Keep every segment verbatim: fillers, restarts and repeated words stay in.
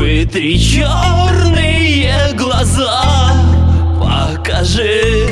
Вытри черные глаза, покажи,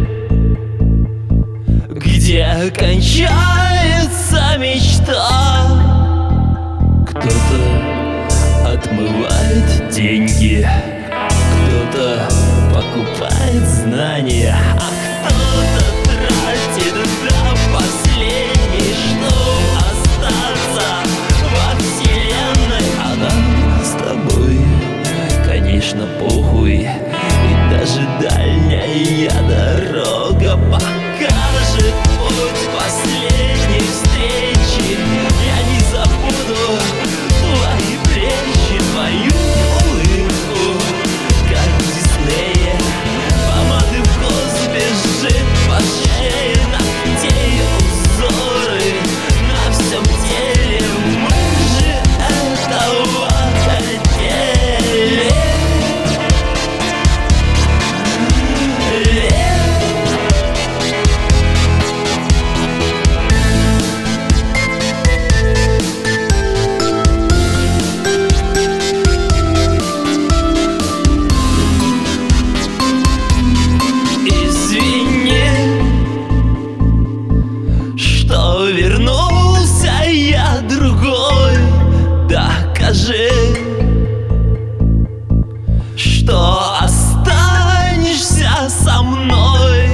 где кончается мечта. Кто-то отмывает деньги, кто-то покупает знания, а кто-то тратит до последней, чтоб остаться во вселенной. А нам с тобой, конечно, похуй, и даже дальняя дорога покажет путь последней встречи. Я не забуду твои плечи, твою улыбку, как в Диснее. Помады вкус бежит по шее, ногтей узоры на всем теле. Мы же этого хотели. Вернулся я другой, докажи, что останешься со мной.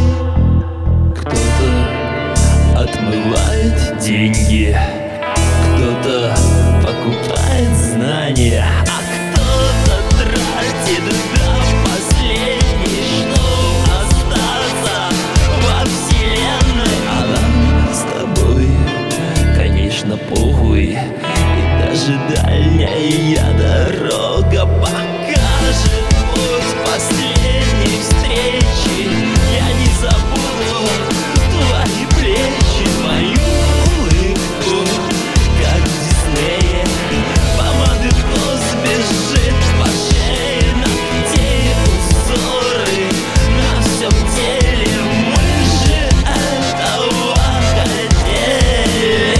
Кто-то отмывает деньги, кто-то покупает знания, а кто-то тратит до последней, чтоб остаться во вселенной. А нам с тобой, конечно, похуй, и даже дальняя дорога покажет путь последней встречи. Я не забуду твои плечи, твою улыбку, как в Диснее. Помады вкус бежит по шее, ногтей узоры на всем теле. Мы же этого хотели.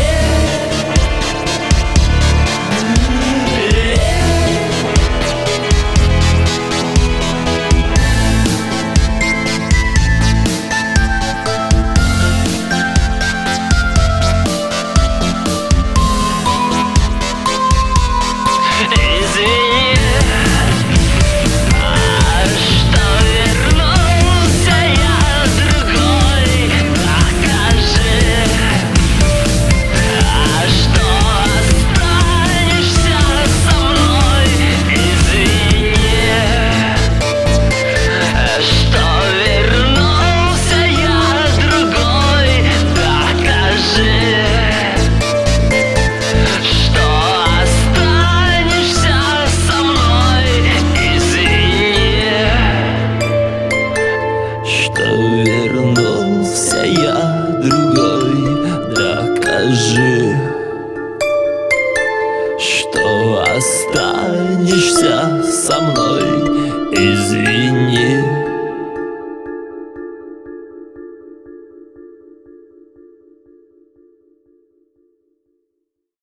Вернулся я другой, докажи, что останешься со мной. Извини.